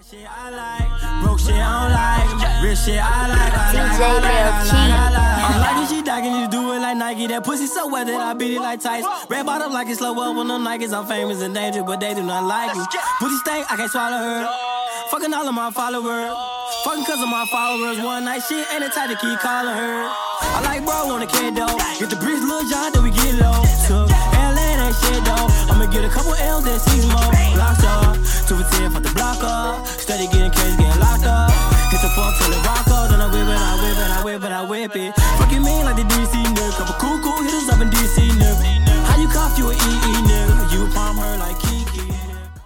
Shit I like, broke shit I don't like, rich shit I like, DJ Lil Key. I'm liking she docking, you do it like Nike. That pussy so wet that I beat it like Tice. Red bottom like it slow up when them Nikes. I'm famous and dangerous, but they do not like me. Pussy stank, I can't swallow her. Fucking all of my followers. Fucking cause of my followers. One night shit ain't the type to keep calling her. I like bro on the kid though. Get the bricks, Lil John, then we get low. Took LA, that shit though. I'ma get a couple L's and six more. Locked up, 2 for 10, fuck the block up. Steady getting crazy, getting locked up. Hit the fuck till it rock up. Then I whip it, I whip it, I whip it.